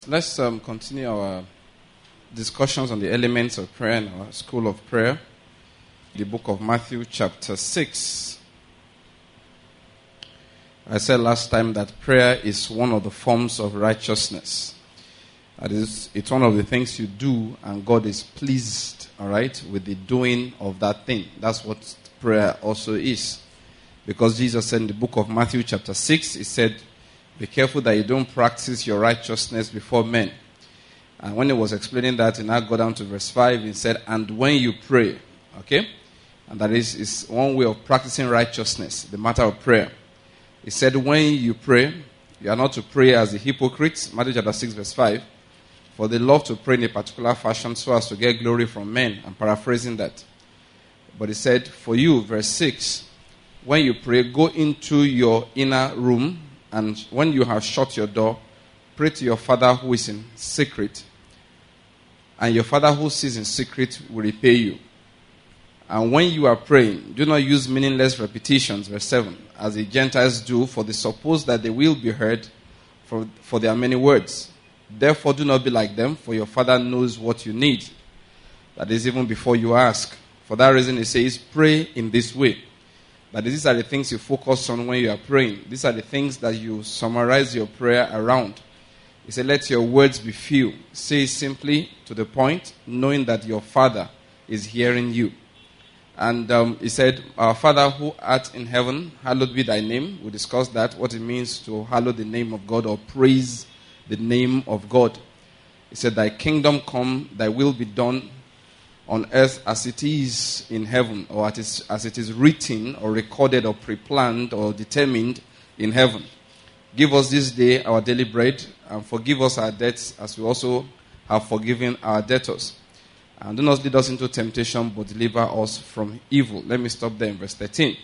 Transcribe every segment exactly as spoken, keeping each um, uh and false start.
Let's um, continue our discussions on the elements of prayer in our school of prayer. The book of Matthew chapter six. I said last time that prayer is one of the forms of righteousness. That is, it's one of the things you do and God is pleased, all right, with the doing of that thing. That's what prayer also is. Because Jesus said in the book of Matthew chapter six, he said, be careful that you don't practice your righteousness before men. And when he was explaining that, he now got down to verse five, he said, and when you pray, okay? And that is, is one way of practicing righteousness, the matter of prayer. He said, when you pray, you are not to pray as the hypocrites, Matthew chapter six, verse five, for they love to pray in a particular fashion so as to get glory from men. I'm paraphrasing that. But he said, for you, verse six, when you pray, go into your inner room, and when you have shut your door, pray to your Father who is in secret, and your Father who sees in secret will repay you. And when you are praying, do not use meaningless repetitions, verse seven, as the Gentiles do, for they suppose that they will be heard for, for their many words. Therefore, do not be like them, for your Father knows what you need. That is, even before you ask. For that reason, he says, pray in this way. That is, these are the things you focus on when you are praying. These are the things that you summarize your prayer around. He said, let your words be few. Say simply to the point, knowing that your Father is hearing you. And um, he said, our Father who art in heaven, hallowed be thy name. We discussed that, what it means to hallow the name of God or praise the name of God. He said, thy kingdom come, thy will be done on earth as it is in heaven, or as it is written or recorded or pre-planned or determined in heaven. Give us this day our daily bread, and forgive us our debts as we also have forgiven our debtors. And do not lead us into temptation, but deliver us from evil. Let me stop there in verse thirteen.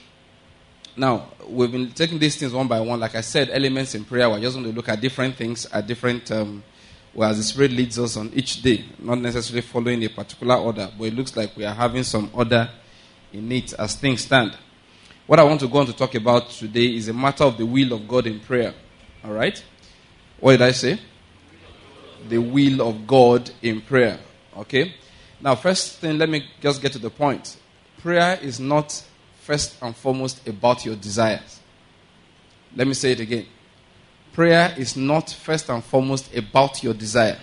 Now, we've been taking these things one by one. Like I said, elements in prayer, we're just going to look at different things at different, um, well, as the Spirit leads us on each day. Not necessarily following a particular order, but it looks like we are having some order in it as things stand. What I want to go on to talk about today is a matter of the will of God in prayer. All right? What did I say? The will of God in prayer. Okay? Now, first thing, let me just get to the point. Prayer is not first and foremost about your desires. Let me say it again. Prayer is not first and foremost about your desire.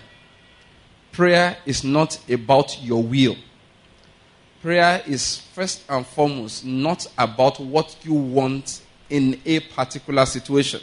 Prayer is not about your will. Prayer is first and foremost not about what you want in a particular situation.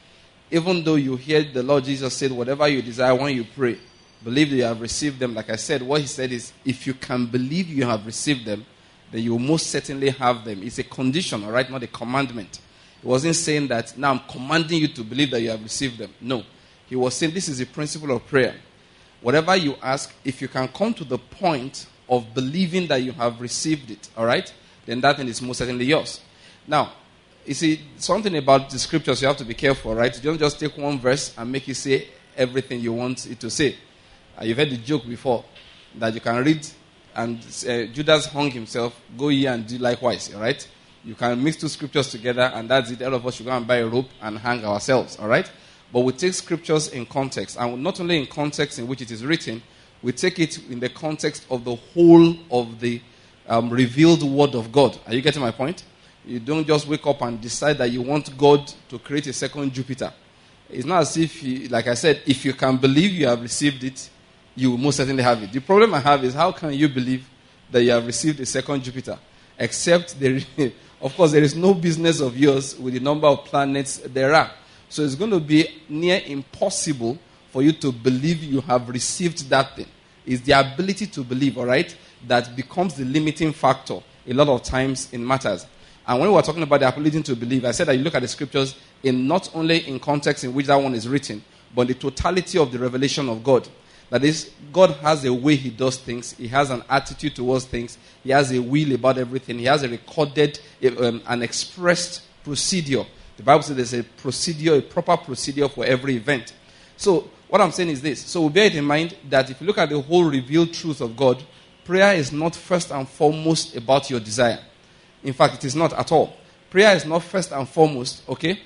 Even though you hear the Lord Jesus said, whatever you desire when you pray, believe that you have received them. Like I said, what he said is, if you can believe you have received them, then you will most certainly have them. It's a condition, all right, not a commandment. He wasn't saying that, now I'm commanding you to believe that you have received them. No. He was saying this is the principle of prayer. Whatever you ask, if you can come to the point of believing that you have received it, all right, then that thing is most certainly yours. Now, you see, something about the scriptures you have to be careful, right? You don't just take one verse and make it say everything you want it to say. Uh, you've heard the joke before that you can read and uh, Judas hung himself, go ye and do likewise, all right? You can mix two scriptures together and that's it. All of us should go and buy a rope and hang ourselves, all right? But we take scriptures in context, and not only in context in which it is written, we take it in the context of the whole of the um, revealed word of God. Are you getting my point? You don't just wake up and decide that you want God to create a second Jupiter. It's not as if, you, like I said, if you can believe you have received it, you will most certainly have it. The problem I have is, how can you believe that you have received a second Jupiter? Except, there, of course, there is no business of yours with the number of planets there are. So it's going to be near impossible for you to believe you have received that thing. It's the ability to believe, all right, that becomes the limiting factor a lot of times in matters. And when we were talking about the ability to believe, I said that you look at the scriptures in not only in context in which that one is written, but the totality of the revelation of God. That is, God has a way he does things. He has an attitude towards things. He has a will about everything. He has a recorded, um, an expressed procedure. The Bible says there's a procedure, a proper procedure for every event. So, what I'm saying is this. So, bear it in mind that if you look at the whole revealed truth of God, prayer is not first and foremost about your desire. In fact, it is not at all. Prayer is not first and foremost, okay,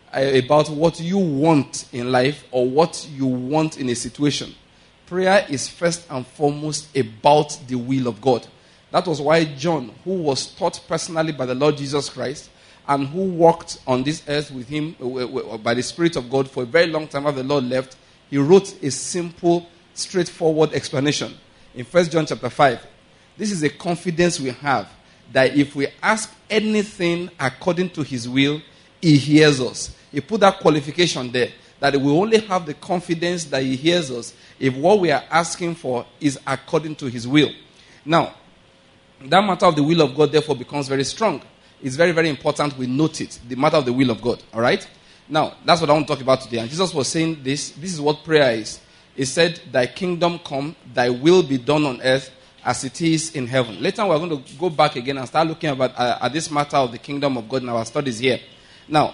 about what you want in life or what you want in a situation. Prayer is first and foremost about the will of God. That was why John, who was taught personally by the Lord Jesus Christ and who walked on this earth with him by the Spirit of God for a very long time after the Lord left, he wrote a simple, straightforward explanation in First John chapter five. This is a confidence we have that if we ask anything according to his will, he hears us. He put that qualification there, that we only have the confidence that he hears us if what we are asking for is according to his will. Now, that matter of the will of God therefore becomes very strong. It's very, very important we note it, the matter of the will of God. All right? Now, that's what I want to talk about today. And Jesus was saying this. This is what prayer is. He said, thy kingdom come, thy will be done on earth as it is in heaven. Later we're going to go back again and start looking about, uh, at this matter of the kingdom of God in our studies here. Now,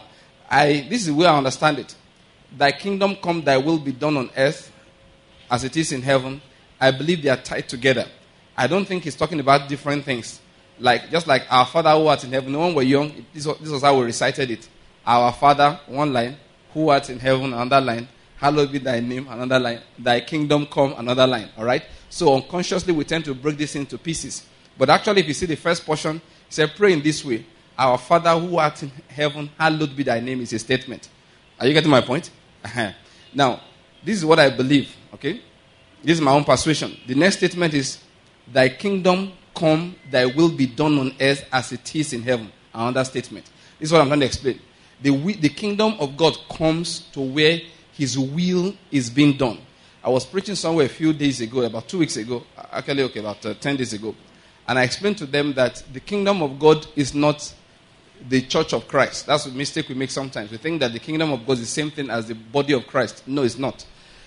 I this is where I understand it. Thy kingdom come, thy will be done on earth as it is in heaven. I believe they are tied together. I don't think he's talking about different things. Like, just like our Father who art in heaven. When we were young, this was, this was how we recited it. Our Father, one line. Who art in heaven, another line. Hallowed be thy name, another line. Thy kingdom come, another line. All right? So unconsciously, we tend to break this into pieces. But actually, if you see the first portion, it said, pray in this way. Our Father who art in heaven, hallowed be thy name, is a statement. Are you getting my point? Uh-huh. Now, this is what I believe. Okay? This is my own persuasion. The next statement is, thy kingdom come, thy will be done on earth as it is in heaven. Another statement. This is what I'm trying to explain. The, the kingdom of God comes to where his will is being done. I was preaching somewhere a few days ago, about two weeks ago, actually, okay, about uh, ten days ago. And I explained to them that the kingdom of God is not the church of Christ. That's a mistake we make sometimes. We think that the kingdom of God is the same thing as the body of Christ. No, it's not.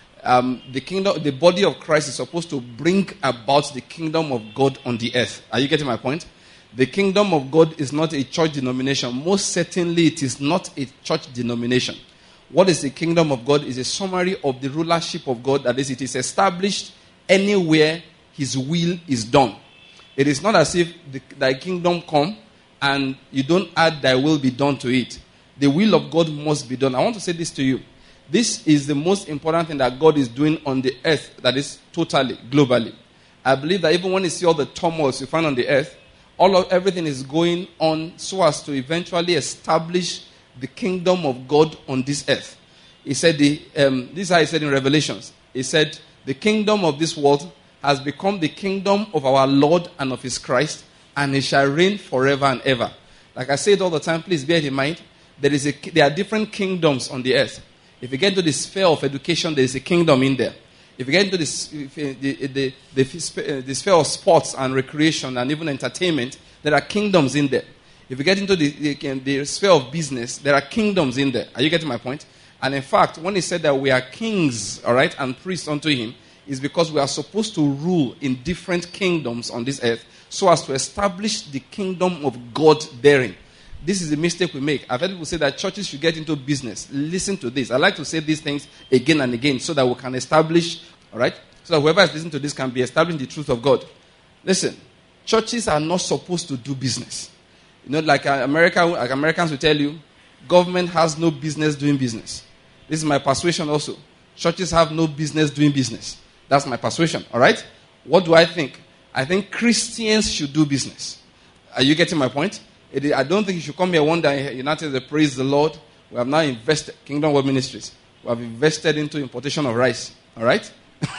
Um, the kingdom, the body of Christ is supposed to bring about the kingdom of God on the earth. Are you getting my point? The kingdom of God is not a church denomination. Most certainly, it is not a church denomination. What is the kingdom of God? Is a summary of the rulership of God. That is, it is established anywhere his will is done. It is not as if the, thy kingdom come and you don't add thy will be done to it. The will of God must be done. I want to say this to you. This is the most important thing that God is doing on the earth, that is totally, globally. I believe that even when you see all the turmoils you find on the earth, all of everything is going on so as to eventually establish the kingdom of God on this earth. He said, the, um, this is how he said in Revelations. He said, the kingdom of this world has become the kingdom of our Lord and of his Christ, and he shall reign forever and ever. Like I say it all the time, please bear it in mind. There, is a, there are different kingdoms on the earth. If you get into the sphere of education, there is a kingdom in there. If you get into this, the, the, the, the, the sphere of sports and recreation and even entertainment, there are kingdoms in there. If you get into the, the, the sphere of business, there are kingdoms in there. Are you getting my point? And in fact, when he said that we are kings, all right, and priests unto him, is because we are supposed to rule in different kingdoms on this earth so as to establish the kingdom of God therein. This is the mistake we make. I've heard people say that churches should get into business. Listen to this. I like to say these things again and again so that we can establish, all right, so that whoever is listening to this can be establishing the truth of God. Listen, churches are not supposed to do business. You know, like America, like Americans will tell you, government has no business doing business. This is my persuasion also. Churches have no business doing business. That's my persuasion, all right? What do I think? I think Christians should do business. Are you getting my point? It is, I don't think you should come here one day, United, the praise the Lord. We have now invested, Kingdom World Ministries. We have invested into importation of rice, all right?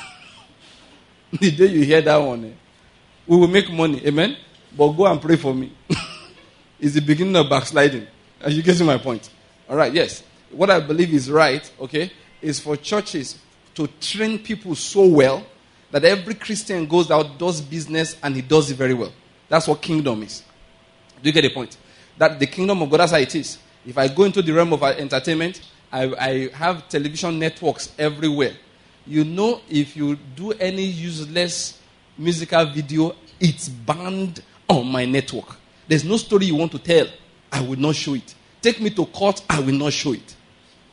The day you hear that one, eh, we will make money, amen? But go and pray for me. It's the beginning of backsliding. Are you getting my point? All right, yes. What I believe is right, okay, is for churches to train people so well that every Christian goes out, does business, and he does it very well. That's what kingdom is. Do you get the point? That the kingdom of God, that's how it is. If I go into the realm of entertainment, I, I have television networks everywhere. You know, if you do any useless musical video, it's banned on my network. There's no story you want to tell, I will not show it. Take me to court, I will not show it.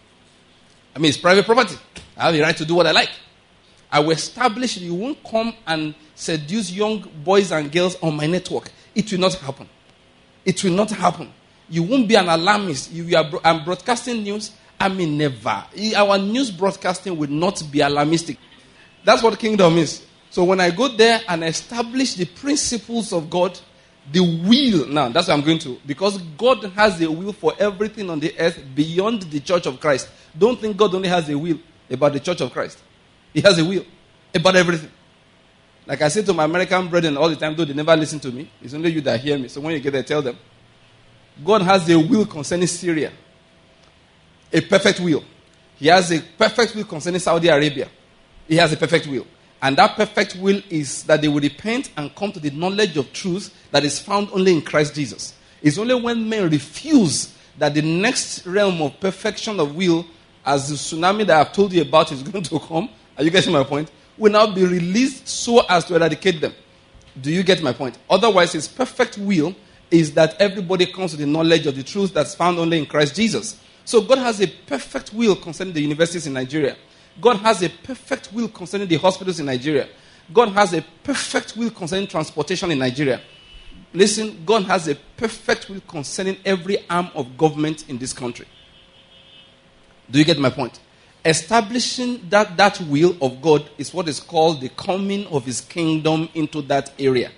I mean, it's private property. I have the right to do what I like. I will establish, you won't come and seduce young boys and girls on my network. It will not happen. It will not happen. You won't be an alarmist. You are bro- I'm broadcasting news. I mean, never. Our news broadcasting will not be alarmistic. That's what kingdom is. So when I go there and establish the principles of God, the will, now that's what I'm going to. Because God has a will for everything on the earth beyond the church of Christ. Don't think God only has a will about the church of Christ. He has a will about everything. Like I say to my American brethren all the time, though they never listen to me. It's only you that hear me. So when you get there, tell them. God has a will concerning Syria. A perfect will. He has a perfect will concerning Saudi Arabia. He has a perfect will. And that perfect will is that they will repent and come to the knowledge of truth that is found only in Christ Jesus. It's only when men refuse that the next realm of perfection of will, as the tsunami that I've told you about is going to come, are you getting my point? Will now be released so as to eradicate them. Do you get my point? Otherwise, his perfect will is that everybody comes to the knowledge of the truth that's found only in Christ Jesus. So God has a perfect will concerning the universities in Nigeria. God has a perfect will concerning the hospitals in Nigeria. God has a perfect will concerning transportation in Nigeria. Listen, God has a perfect will concerning every arm of government in this country. Do you get my point? Establishing that, that will of God is what is called the coming of his kingdom into that area.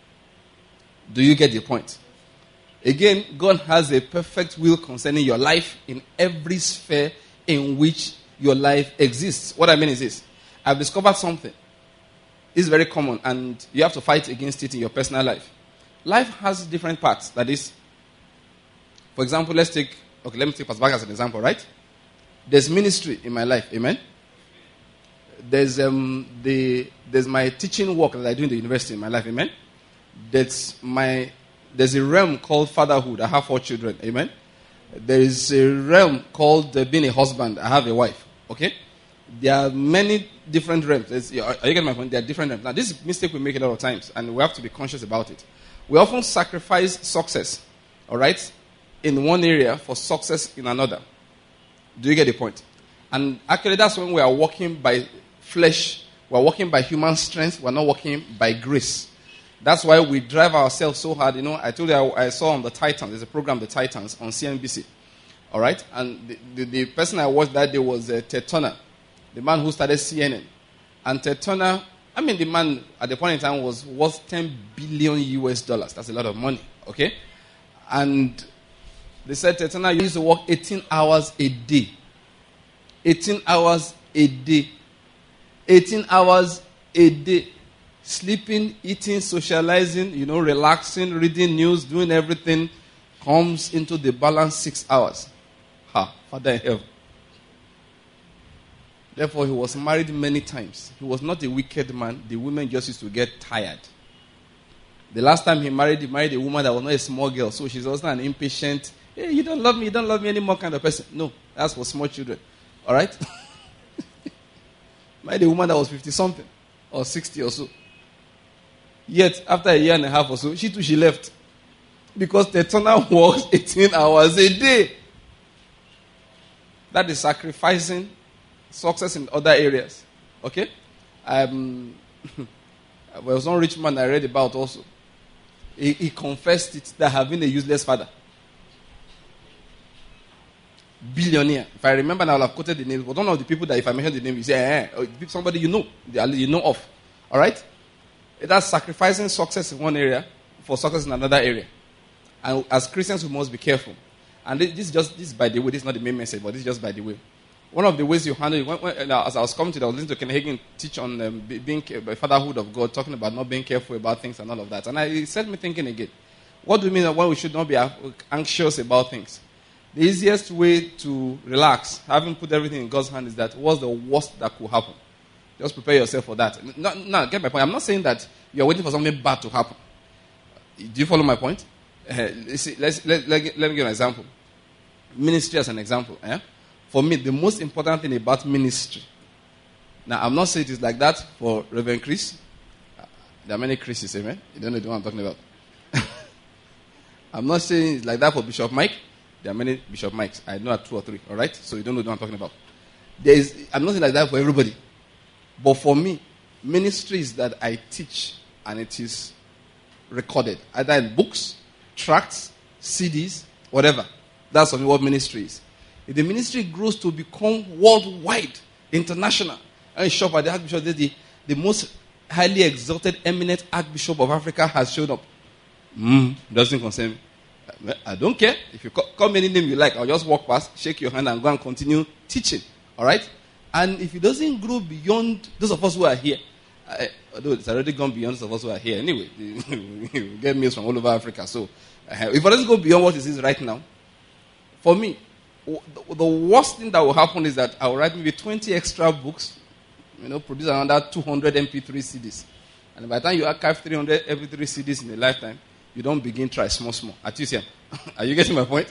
Do you get the point? Again, God has a perfect will concerning your life in every sphere in which your life exists. What I mean is this. I've discovered something. It's very common and you have to fight against it in your personal life. Life has different parts. That is, for example, let's take, okay, let me take Pastor Bag as an example, right? There's ministry in my life, amen? There's um the there's my teaching work that I do in the university in my life, amen? There's my there's a realm called fatherhood. I have four children, amen? There is a realm called uh, being a husband. I have a wife, okay? There are many different realms. There's, are you getting my point? There are different realms. Now, this is a mistake we make a lot of times, and we have to be conscious about it. We often sacrifice success, all right, in one area for success in another. Do you get the point? And actually, that's when we are walking by flesh. We are walking by human strength. We are not walking by grace. That's why we drive ourselves so hard. You know, I told you I, I saw on the Titans. There's a program, The Titans, on C N B C. All right? And the, the, the person I watched that day was uh, Ted Turner, the man who started C N N. And Ted Turner, I mean, the man at the point in time was worth ten billion U S dollars. That's a lot of money. Okay? And they said Ted Turner used to work eighteen hours a day. eighteen hours a day. eighteen hours a day. Sleeping, eating, socializing, you know, relaxing, reading news, doing everything comes into the balance six hours. Ha, Father in heaven. Therefore, he was married many times. He was not a wicked man. The women just used to get tired. The last time he married, he married a woman that was not a small girl. So she's also an impatient, hey, you don't love me, you don't love me anymore kind of person. No, that's for small children. All right? Married a woman that was fifty-something or sixty or so. Yet, after a year and a half or so, she too, she left. Because the turner works eighteen hours a day. That is sacrificing success in other areas. Okay? Um, there was one rich man I read about also. He, he confessed it that have been a useless father. Billionaire. If I remember now, I'll have quoted the name. But one of the people that if I mention the name, you say, eh, eh, somebody you know, you know of. All right? That's sacrificing success in one area for success in another area. And as Christians, we must be careful. And this is just, this is by the way, this is not the main message, but this is just by the way. One of the ways you handle it, when, when, as I was coming to that, I was listening to Ken Hagin teach on um, being uh, fatherhood of God, talking about not being careful about things and all of that. And I, it set me thinking again. What do you mean when we should not be anxious about things? The easiest way to relax, having put everything in God's hand, is that what's the worst that could happen? Just prepare yourself for that. No, no, get my point. I'm not saying that you're waiting for something bad to happen. Do you follow my point? Uh, let's, let's, let, let, let me give an example. Ministry as an example. Eh? For me, the most important thing about ministry. Now, I'm not saying it is like that for Reverend Chris. There are many Chris's, amen? You don't know the one I'm talking about. I'm not saying it's like that for Bishop Mike. There are many Bishop Mikes. I know two or three, all right? So you don't know what I'm talking about. There is, I'm not saying like that for everybody. But for me, ministry is that I teach and it is recorded. Either in books, tracts, C Ds, whatever. That's what ministry is. If the ministry grows to become worldwide, international, and shop at the Archbishop, the, the most highly exalted, eminent Archbishop of Africa has showed up. Mm, doesn't concern me. I don't care. If you call, call me any name you like, I'll just walk past, shake your hand, and go and continue teaching. All right? And if it doesn't grow beyond those of us who are here, I, although it's already gone beyond those of us who are here anyway, we get mails from all over Africa. So uh, if it doesn't go beyond what it is right now, for me, the worst thing that will happen is that I will write maybe twenty extra books, you know, produce another two hundred M P three C Ds. And by the time you archive three hundred M P three C Ds in a lifetime, you don't begin try small, small. At least, are you getting my point?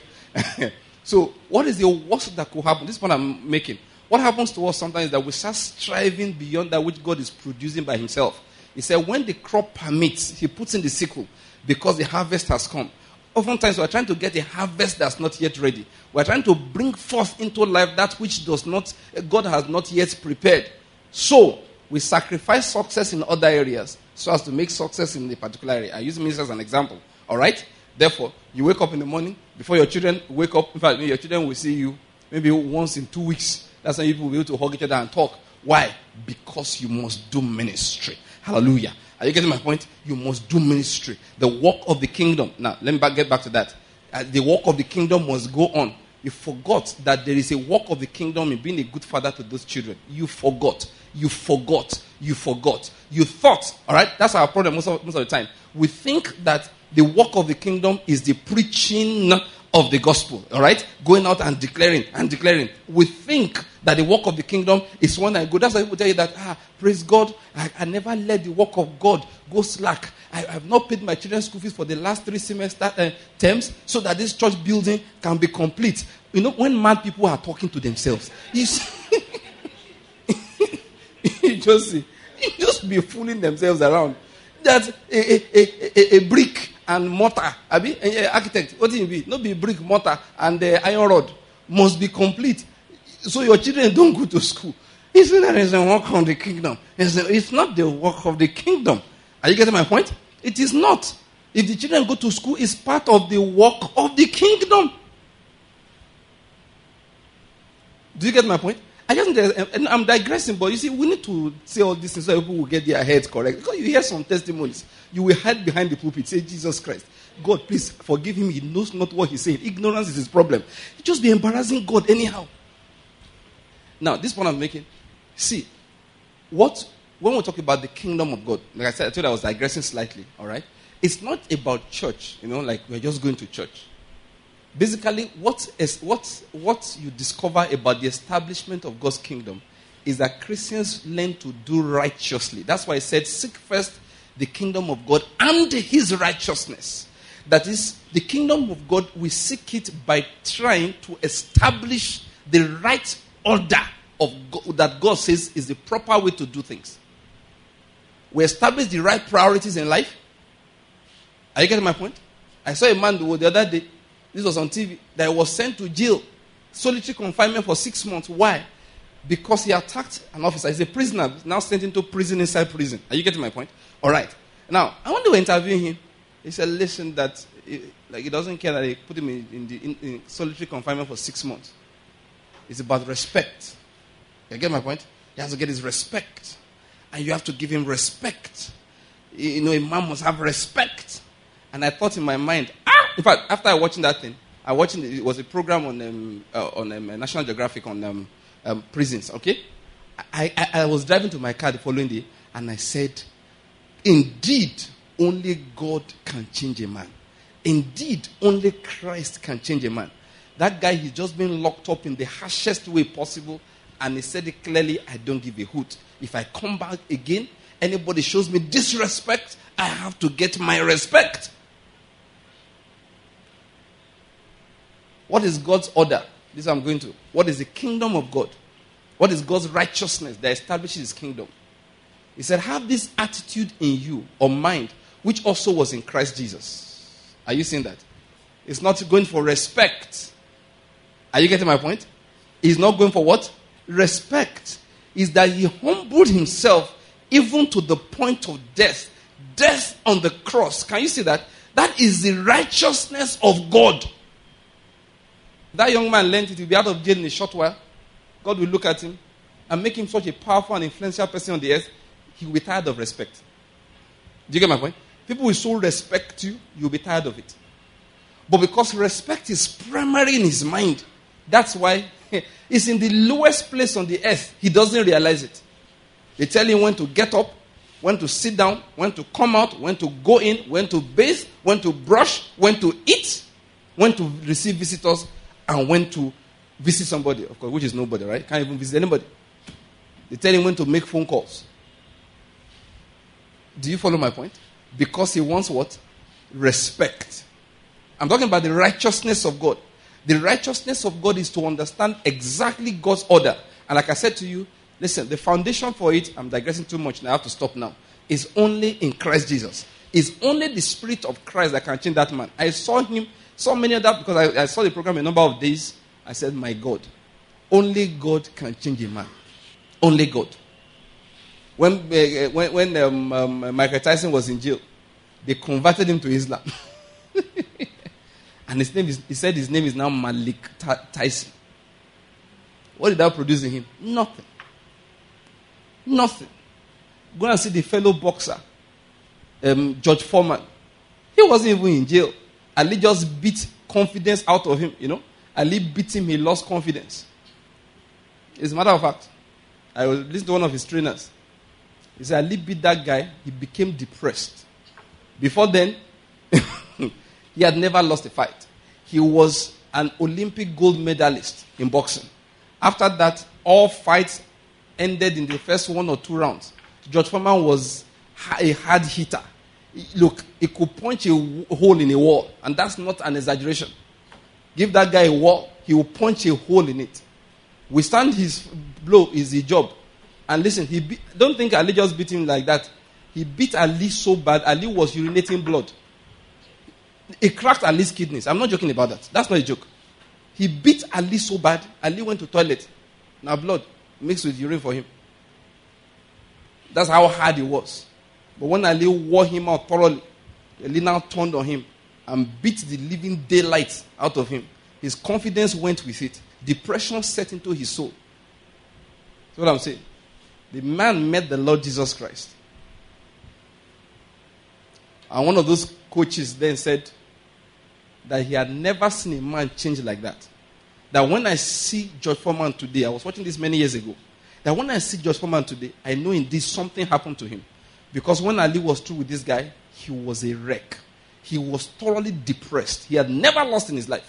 So, what is the worst that could happen? This is what I'm making. What happens to us sometimes is that we start striving beyond that which God is producing by himself. He said, when the crop permits, he puts in the sickle because the harvest has come. Oftentimes, we're trying to get a harvest that's not yet ready. We're trying to bring forth into life that which does not, God has not yet prepared. So, we sacrifice success in other areas so as to make success in the particular area. I use ministry as an example. All right? Therefore, you wake up in the morning, before your children wake up, in fact, your children will see you maybe once in two weeks. That's when you will be able to hug each other and talk. Why? Because you must do ministry. Hallelujah. Are you getting my point? You must do ministry. The work of the kingdom. Now, let me back, get back to that. Uh, the work of the kingdom must go on. You forgot that there is a work of the kingdom in being a good father to those children. You forgot. You forgot. You forgot. You thought. All right? That's our problem most of, most of the time. We think that the work of the kingdom is the preaching of the gospel. All right? Going out and declaring and declaring. We think that the work of the kingdom is when I go. That's why people tell you that, ah, praise God, I, I never let the work of God go slack. I have not paid my children's school fees for the last three semester uh, terms so that this church building can be complete. You know, when mad people are talking to themselves, you, see, you just see, you just be fooling themselves around. That a, a, a, a brick and mortar, abi, a, a architect, what do you be? Not be brick, mortar, and the iron rod must be complete. So your children don't go to school. It's not that it's the work of the kingdom. It's, the, it's not the work of the kingdom. Are you getting my point? It is not. If the children go to school, it's part of the work of the kingdom. Do you get my point? I just, and I'm digressing, but you see, we need to say all these things so people will get their heads correct. Because you hear some testimonies, you will hide behind the pulpit, say, Jesus Christ, God, please forgive him. He knows not what he's saying. Ignorance is his problem. You just be embarrassing God anyhow. Now, this point I'm making, see, what when we talk about the kingdom of God, like I said, I told you I was digressing slightly, all right? It's not about church, you know, like we're just going to church. Basically, what is what what you discover about the establishment of God's kingdom is that Christians learn to do righteously. That's why I said, seek first the kingdom of God and his righteousness. That is, the kingdom of God, we seek it by trying to establish the right order of God, that God says is the proper way to do things. We establish the right priorities in life. Are you getting my point? I saw a man the other day, this was on T V, that was sent to jail, solitary confinement for six months. Why? Because he attacked an officer. He's a prisoner, now sent into prison inside prison. Are you getting my point? All right. Now, I want to interview him. He said, listen, that he, like he doesn't care that they put him in, in, the, in, in solitary confinement for six months. It's about respect. You get my point? He has to get his respect. And you have to give him respect. You know, a man must have respect. And I thought in my mind, ah! In fact, after watching that thing, I watched it, it was a program on um, uh, on um, National Geographic on um, um, prisons, okay? I, I, I was driving to my car the following day, and I said, indeed, only God can change a man. Indeed, only Christ can change a man. That guy, he's just been locked up in the harshest way possible, and he said it clearly, I don't give a hoot. If I come back again, anybody shows me disrespect, I have to get my respect. What is God's order? This I'm going to. What is the kingdom of God? What is God's righteousness that establishes his kingdom? He said, have this attitude in you or mind, which also was in Christ Jesus. Are you seeing that? It's not going for respect. Are you getting my point? He's not going for what? Respect. Is that he humbled himself even to the point of death. Death on the cross. Can you see that? That is the righteousness of God. That young man learned it. He'll be out of jail in a short while. God will look at him and make him such a powerful and influential person on the earth. He will be tired of respect. Do you get my point? People will so respect you, you'll be tired of it. But because respect is primary in his mind, that's why he's in the lowest place on the earth. He doesn't realize it. They tell him when to get up, when to sit down, when to come out, when to go in, when to bathe, when to brush, when to eat, when to receive visitors, and when to visit somebody, of course, which is nobody, right? Can't even visit anybody. They tell him when to make phone calls. Do you follow my point? Because he wants what? Respect. I'm talking about the righteousness of God. The righteousness of God is to understand exactly God's order. And like I said to you, listen, the foundation for it, I'm digressing too much now, I have to stop now, is only in Christ Jesus. It's only the Spirit of Christ that can change that man. I saw him, so many of that, because I, I saw the program a number of days. I said, my God, only God can change a man. Only God. When uh, when, when um, um, Michael Tyson was in jail, they converted him to Islam. And his name is, he said his name is now Malik Tyson. What did that produce in him? Nothing. Nothing. Go and see the fellow boxer, um, George Foreman. He wasn't even in jail. Ali just beat confidence out of him, you know. Ali beat him, he lost confidence. As a matter of fact, I was listening to one of his trainers. He said, Ali beat that guy, he became depressed. Before then, he had never lost a fight. He was an Olympic gold medalist in boxing. After that, all fights ended in the first one or two rounds. George Foreman was a hard hitter. Look, he could punch a hole in a wall, and that's not an exaggeration. Give that guy a wall, he will punch a hole in it. Withstand his blow is his job. And listen, he beat, don't think Ali just beat him like that. He beat Ali so bad, Ali was urinating blood. He cracked Ali's kidneys. I'm not joking about that. That's not a joke. He beat Ali so bad, Ali went to the toilet. Now blood mixed with urine for him. That's how hard he was. But when Ali wore him out thoroughly, Ali now turned on him and beat the living daylight out of him. His confidence went with it. Depression set into his soul. That's what I'm saying. The man met the Lord Jesus Christ. And one of those coaches then said that he had never seen a man change like that. That when I see George Foreman today, I was watching this many years ago, that when I see George Foreman today, I know indeed something happened to him. Because when Ali was through with this guy, he was a wreck. He was thoroughly depressed. He had never lost in his life.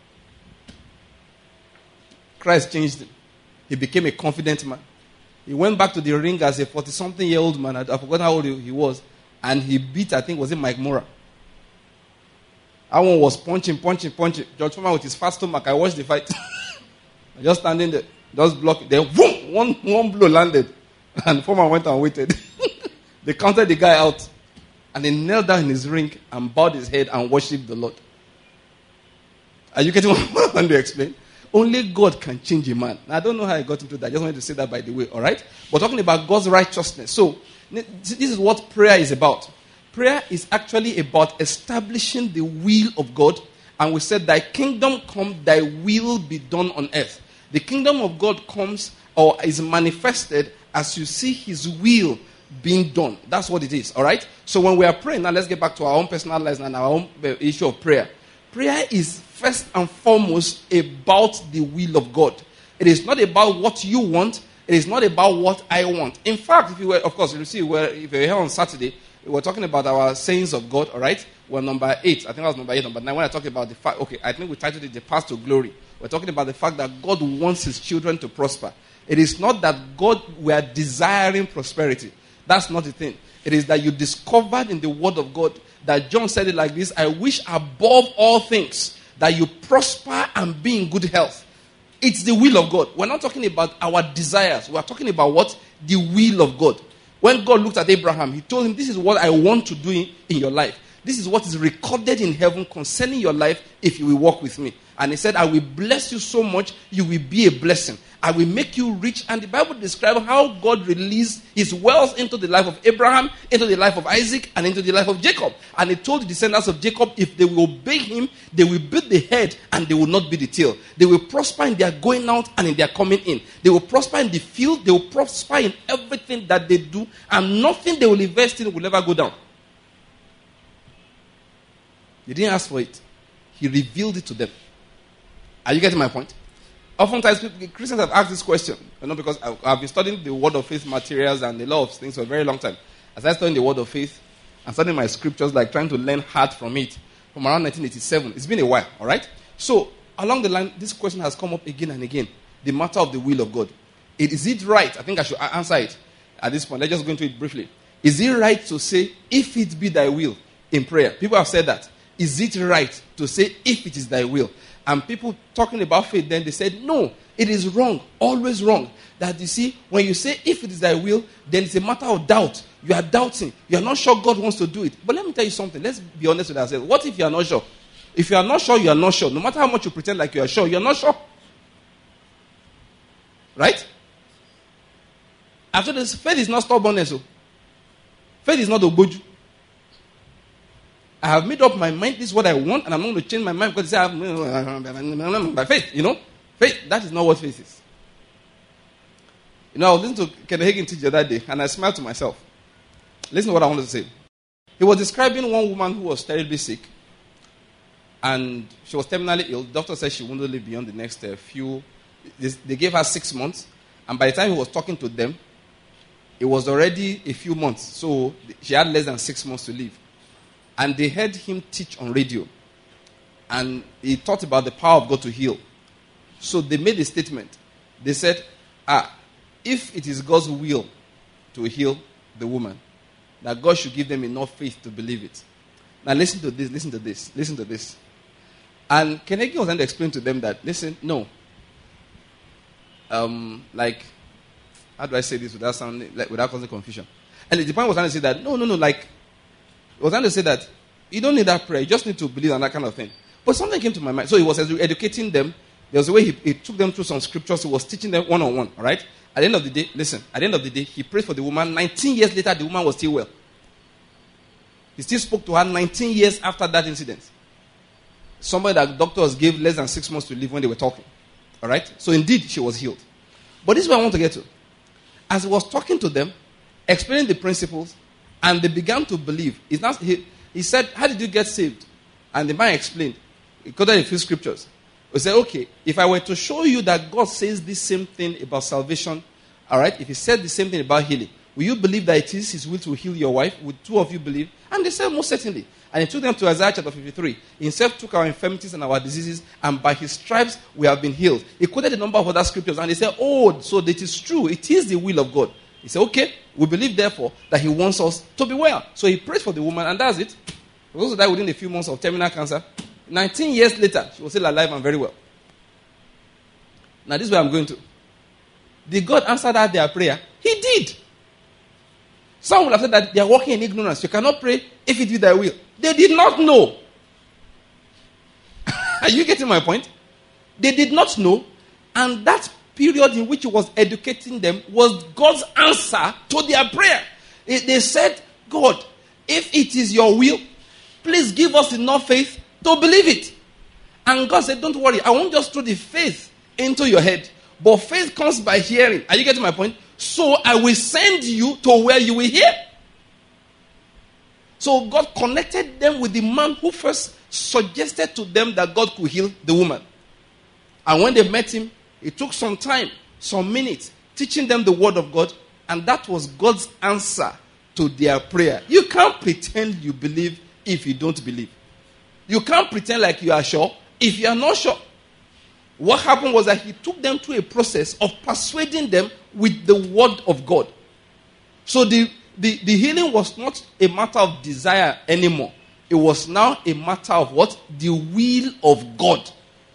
Christ changed him. He became a confident man. He went back to the ring as a forty-something-year-old man. I forgot how old he was. And he beat, I think, was it Mike Mora? That one was punching, punching, punching. George Foreman with his fat stomach. I watched the fight. Just standing there. Just blocking. Then, whoom, one, one blow landed. And Foreman went and waited. They counted the guy out. And he knelt down in his ring and bowed his head and worshipped the Lord. Are you getting what I'm trying to explain? Only God can change a man. Now, I don't know how I got into that. I just wanted to say that by the way, all right? We're talking about God's righteousness. So, this is what prayer is about. Prayer is actually about establishing the will of God. And we said, thy kingdom come, thy will be done on earth. The kingdom of God comes or is manifested as you see his will being done. That's what it is, all right? So when we are praying, now let's get back to our own personal lives and our own issue of prayer. Prayer is first and foremost about the will of God. It is not about what you want. It is not about what I want. In fact, if you were, of course, you see, we're, if you were here on Saturday, we were talking about our sayings of God, all right? We're number eight. I think that was number eight. Number nine, when I talk about the fact, okay, I think we titled it The Path to Glory. We're talking about the fact that God wants his children to prosper. It is not that God, we are desiring prosperity. That's not the thing. It is that you discovered in the word of God that John said it like this, I wish above all things that you prosper and be in good health. It's the will of God. We're not talking about our desires. We're talking about what? The will of God. When God looked at Abraham, he told him, this is what I want to do in, in your life. This is what is recorded in heaven concerning your life if you will walk with me. And he said, I will bless you so much, you will be a blessing. I will make you rich. And the Bible describes how God released his wealth into the life of Abraham, into the life of Isaac, and into the life of Jacob. And he told the descendants of Jacob, if they will obey him, they will be the head and they will not be the tail. They will prosper in their going out and in their coming in. They will prosper in the field. They will prosper in everything that they do. And nothing they will invest in will ever go down. They didn't ask for it. He revealed it to them. Are you getting my point? Oftentimes, people, Christians have asked this question, you know, because I, I've been studying the Word of Faith materials and a lot of things for a very long time. As I studied the Word of Faith and studying my scriptures, like trying to learn hard from it, from around nineteen eighty-seven. It's been a while, all right? So, along the line, this question has come up again and again. The matter of the will of God. It, is it right? I think I should answer it at this point. Let's just go into it briefly. Is it right to say, if it be thy will, in prayer? People have said that. Is it right to say, if it is thy will? And people talking about faith, then they said, no, it is wrong, always wrong. That you see, when you say, if it is thy will, then it's a matter of doubt. You are doubting. You are not sure God wants to do it. But let me tell you something. Let's be honest with ourselves. What if you are not sure? If you are not sure, you are not sure. No matter how much you pretend like you are sure, you are not sure. Right? After this, faith is not stubbornness. So. Faith is not oboju. I have made up my mind, this is what I want, and I'm not going to change my mind because I have by faith, you know? Faith, that is not what faith is. You know, I was listening to Kenneth Hagin teach the other day, and I smiled to myself. Listen to what I wanted to say. He was describing one woman who was terribly sick, and she was terminally ill. The doctor said she wouldn't live beyond the next uh, few, they gave her six months, and by the time he was talking to them, it was already a few months, so she had less than six months to live. And they heard him teach on radio. And he taught about the power of God to heal. So they made a statement. They said, ah, if it is God's will to heal the woman, that God should give them enough faith to believe it. Now listen to this, listen to this, listen to this. And Kenneth was trying to explain to them that, listen, no. Um, like, how do I say this without sounding, like, without causing confusion? And the point was trying to say that, no, no, no, like, I was trying to say that you don't need that prayer. You just need to believe on that kind of thing. But something came to my mind. So he was educating them. There was a way he, he took them through some scriptures. He was teaching them one-on-one. All right? At the end of the day, listen. At the end of the day, he prayed for the woman. nineteen years later, the woman was still well. He still spoke to her nineteen years after that incident. Somebody that doctors gave less than six months to live when they were talking. All right? So indeed, she was healed. But this is what I want to get to. As he was talking to them, explaining the principles, and they began to believe. It's not, he, he said, how did you get saved? And the man explained. He quoted a few scriptures. He said, okay, if I were to show you that God says this same thing about salvation, all right, if he said the same thing about healing, will you believe that it is his will to heal your wife? Would two of you believe? And they said, most certainly. And he took them to Isaiah chapter fifty-three. He himself took our infirmities and our diseases, and by his stripes we have been healed. He quoted a number of other scriptures, and they said, oh, so it is true. It is the will of God. He said, okay, we believe, therefore, that he wants us to be well. So he prayed for the woman, and that's it. She also died within a few months of terminal cancer. nineteen years later, she was still alive and very well. Now, this is where I'm going to. Did God answer that their prayer? He did. Some will have said that they are walking in ignorance. You cannot pray if it be thy will. They did not know. Are you getting my point? They did not know, and that period in which he was educating them was God's answer to their prayer. They said, God, if it is your will, please give us enough faith to believe it. And God said, don't worry, I won't just throw the faith into your head, but faith comes by hearing. Are you getting my point? So I will send you to where you will hear. So God connected them with the man who first suggested to them that God could heal the woman. And when they met him, it took some time, some minutes, teaching them the word of God, and that was God's answer to their prayer. You can't pretend you believe if you don't believe. You can't pretend like you are sure if you are not sure. What happened was that he took them through a process of persuading them with the word of God. So the, the, the healing was not a matter of desire anymore. It was now a matter of what? The will of God.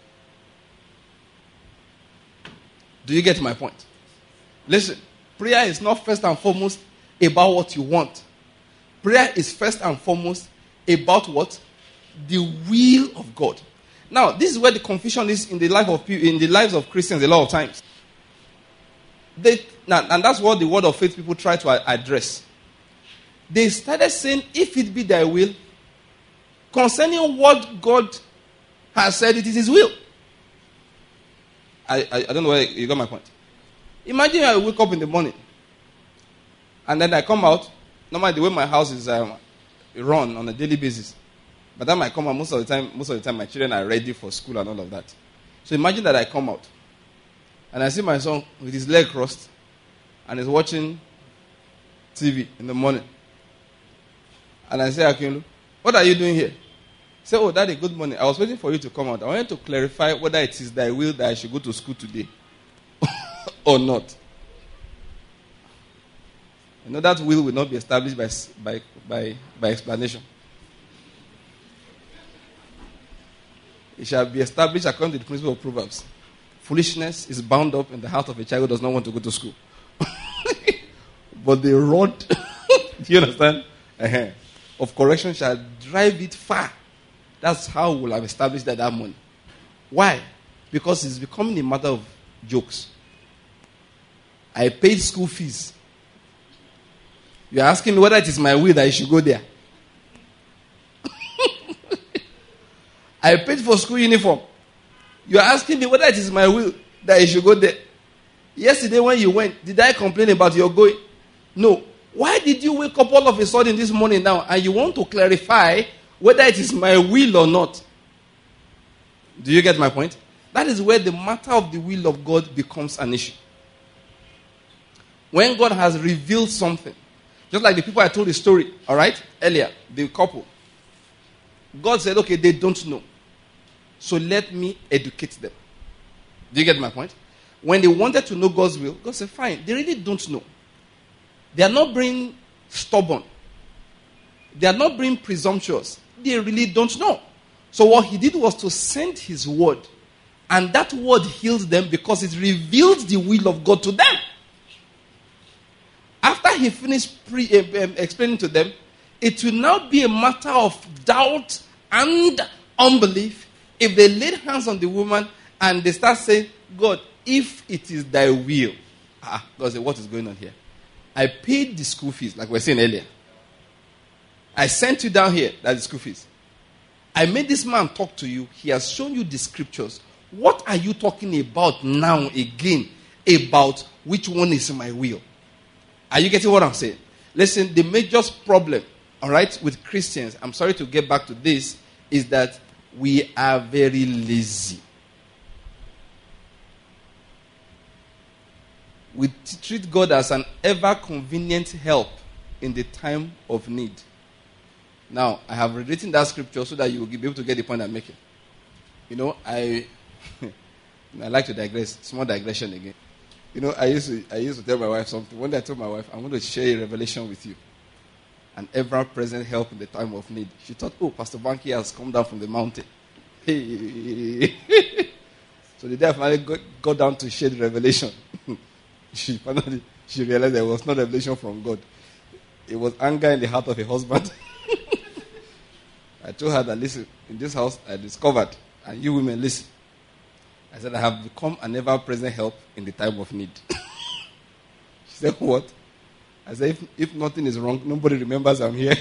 Do you get my point? Listen, prayer is not first and foremost about what you want. Prayer is first and foremost about what? The will of God. Now, this is where the confusion is in the life of people, in the lives of Christians a lot of times. They, now, and that's what the word of faith people try to address. They started saying, if it be thy will, concerning what God has said, it is his will. I, I, I don't know whether you got my point. Imagine I wake up in the morning, and then I come out. Normally, the way my house is um, run on a daily basis. But then I come out, most of the time, most of the time my children are ready for school and all of that. So imagine that I come out, and I see my son with his leg crossed, and he's watching T V in the morning. And I say, Akinlu, what are you doing here? He said, oh, Daddy, good morning. I was waiting for you to come out. I wanted to clarify whether it is thy will that I should go to school today or not. You know, that will will not be established by, by, by, by explanation. It shall be established according to the principle of Proverbs. Foolishness is bound up in the heart of a child who does not want to go to school. But the rod, do you understand? Uh-huh, of correction shall drive it far. That's how we'll have established that, that money. Why? Because it's becoming a matter of jokes. I paid school fees. You're asking me whether it is my will that I should go there. I paid for school uniform. You're asking me whether it is my will that I should go there. Yesterday when you went, did I complain about your going? No. Why did you wake up all of a sudden this morning now and you want to clarify whether it is my will or not? Do you get my point? That is where the matter of the will of God becomes an issue. When God has revealed something, just like the people I told the story, all right, earlier, the couple. God said, okay, they don't know. So let me educate them. Do you get my point? When they wanted to know God's will, God said, fine, they really don't know. They are not being stubborn. They are not being presumptuous. They really don't know. So what he did was to send his word. And that word healed them because it revealed the will of God to them. After he finished pre- uh, um, explaining to them, it will now be a matter of doubt and unbelief if they laid hands on the woman and they start saying, God, if it is thy will. Ah, God said, what is going on here? I paid the school fees, like we were saying earlier. I sent you down here, that's the school fees. I made this man talk to you. He has shown you the scriptures. What are you talking about now again about which one is my will? Are you getting what I'm saying? Listen, the major problem, all right, with Christians, I'm sorry to get back to this, is that we are very lazy. We t- treat God as an ever-convenient help in the time of need. Now, I have rewritten that scripture so that you will be able to get the point I'm making. You know, I I like to digress. Small digression again. You know, I used to I used to tell my wife something. One day I told my wife, I'm going to share a revelation with you. An ever-present help in the time of need. She thought, oh, Pastor Banky has come down from the mountain. Hey. So the day I finally got, got down to share the revelation, she finally she realized there was no revelation from God. It was anger in the heart of a husband. I told her that, listen, in this house I discovered, and you women listen. I said, I have become an ever-present help in the time of need. She said, what? I said, if, if nothing is wrong, nobody remembers I'm here.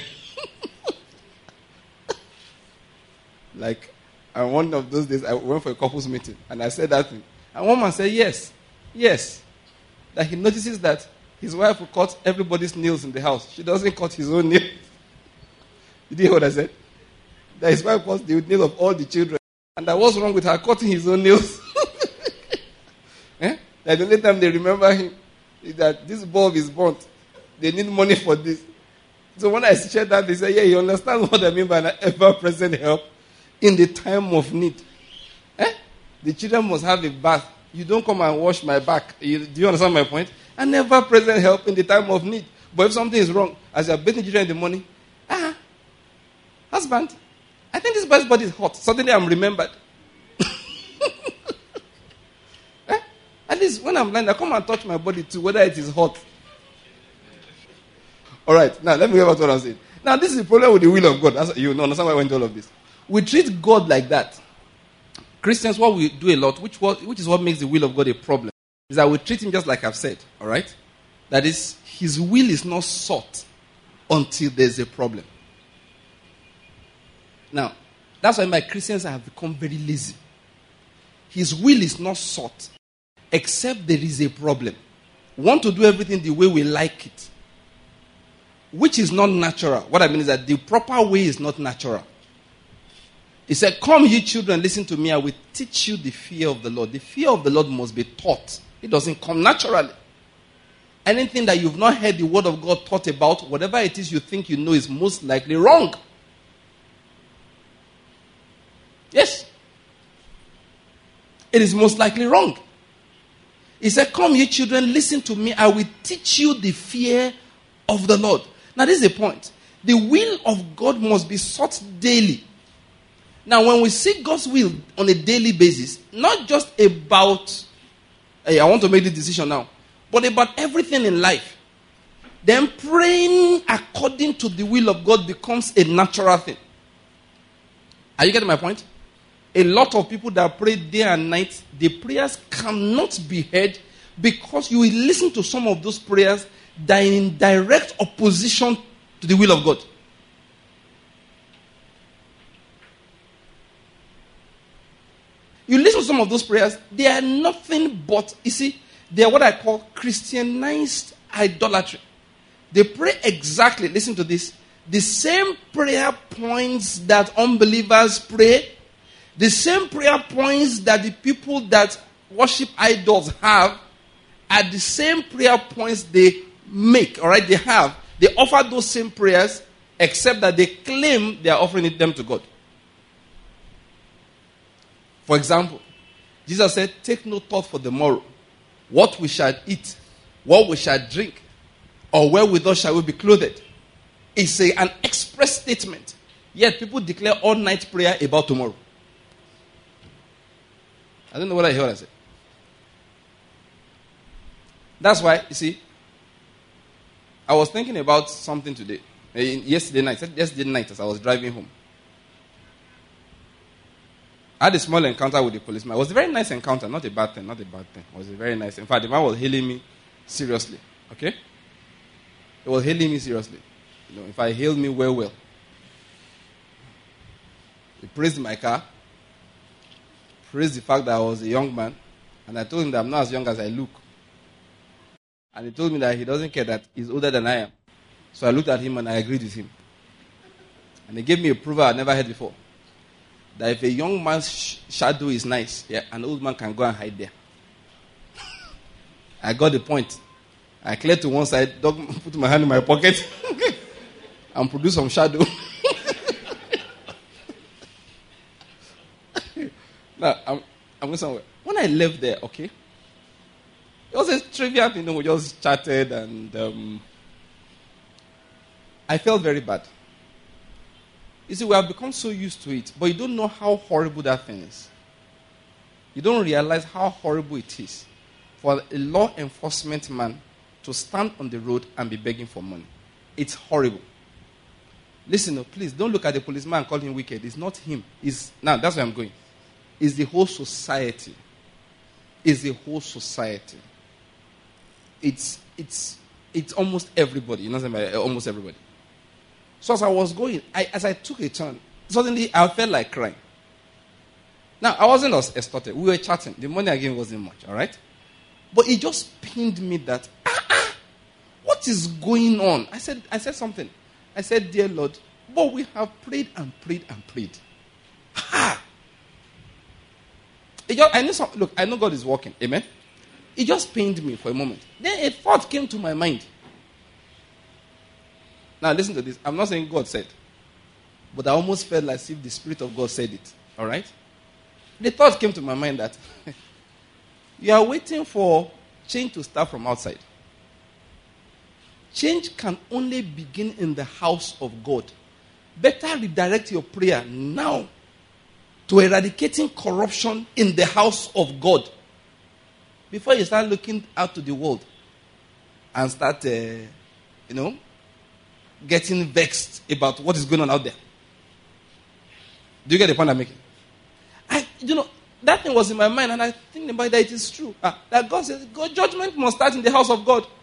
Like, and one of those days, I went for a couples meeting, and I said that thing. And one man said, yes, yes. That he notices that his wife will cut everybody's nails in the house. She doesn't cut his own nails. Did you hear what I said? That his wife cuts the nails of all the children. And that what's wrong with her cutting his own nails? eh? That the only time they remember him is that this bulb is burnt. They need money for this. So when I shared that, they said, yeah, you understand what I mean by an ever-present help in the time of need. Eh? The children must have a bath. You don't come and wash my back. You, do you understand my point? An ever-present help in the time of need. But if something is wrong, as you're bathing children in the morning, ah, husband, I think this boy's body is hot. Suddenly I'm remembered. eh? At least when I'm blind, I come and touch my body too, whether it is hot. All right, now let me get back to what I'm saying. Now, this is the problem with the will of God. That's, you understand why I went to all of this. We treat God like that. Christians, what we do a lot, which, what, which is what makes the will of God a problem, is that we treat him just like I've said, all right? That is, his will is not sought until there's a problem. Now, that's why my Christians have become very lazy. His will is not sought except there is a problem. We want to do everything the way we like it, which is not natural. What I mean is that the proper way is not natural. He said, come ye children, listen to me, I will teach you the fear of the Lord. The fear of the Lord must be taught. It doesn't come naturally. Anything that you've not heard the word of God taught about, whatever it is you think you know is most likely wrong. Yes. It is most likely wrong. He said, come ye children, listen to me, I will teach you the fear of the Lord. Now this is the point. The will of God must be sought daily. Now when we seek God's will on a daily basis, not just about, hey, I want to make this decision now, but about everything in life, then praying according to the will of God becomes a natural thing. Are you getting my point? A lot of people that pray day and night, the prayers cannot be heard because you will listen to some of those prayers that are in direct opposition to the will of God. You listen to some of those prayers, they are nothing but, you see, they are what I call Christianized idolatry. They pray exactly, listen to this, the same prayer points that unbelievers pray, the same prayer points that the people that worship idols have, are the same prayer points they make, all right, they have. They offer those same prayers, except that they claim they are offering it them to God. For example, Jesus said, take no thought for the morrow, what we shall eat, what we shall drink, or wherewithal shall we be clothed. It's a, an express statement. Yet people declare all night prayer about tomorrow. I don't know what I heard I said. That's why, you see, I was thinking about something today. Yesterday night, yesterday night as I was driving home. I had a small encounter with the policeman. It was a very nice encounter, not a bad thing, not a bad thing. It was a very nice. In fact, the man was hailing me seriously. Okay? He was hailing me seriously. You know, if I hailed me well, well. He praised my car, praised the fact that I was a young man, and I told him that I'm not as young as I look. And he told me that he doesn't care that he's older than I am. So I looked at him and I agreed with him. And he gave me a proof I never heard before. That if a young man's sh- shadow is nice, yeah, an old man can go and hide there. I got the point. I cleared to one side, dog, put my hand in my pocket, and produced some shadow. Now, I'm, I'm going somewhere. When I left there, okay, it was a trivial thing, you know, we just chatted, and um, I felt very bad. You see, we have become so used to it, but you don't know how horrible that thing is. You don't realize how horrible it is for a law enforcement man to stand on the road and be begging for money. It's horrible. Listen, no, please, don't look at the policeman and call him wicked. It's not him. It's, now, that's where I'm going. It's the whole society. It's the whole society. It's, it's, it's almost everybody. You know what I'm saying? Almost everybody. So as I was going, I, as I took a turn, suddenly I felt like crying. Now, I wasn't extorted. We were chatting. The money I gave wasn't much, all right? But it just pained me that, ah, ah, what is going on? I said, I said something. I said, dear Lord, but we have prayed and prayed and prayed. Ah! It just, I know some, look, I know God is working. Amen? It just pained me for a moment. Then a thought came to my mind. Now listen to this. I'm not saying God said. But I almost felt as if the Spirit of God said it. All right? The thought came to my mind that you are waiting for change to start from outside. Change can only begin in the house of God. Better redirect your prayer now to eradicating corruption in the house of God before you start looking out to the world and start, uh, you know, getting vexed about what is going on out there. Do you get the point I'm making? I, you know, that thing was in my mind, and I think about that it is true. Ah, that God says, God, judgment must start in the house of God.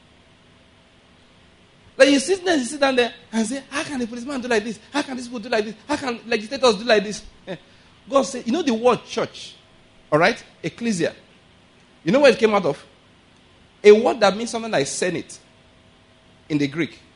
Like you sit there, you sit down there and say, how can the policeman do like this? How can this people do like this? How can legislators do like this? Eh. God said, you know the word church, all right? Ecclesia. You know where it came out of? A word that means something like Senate in the Greek.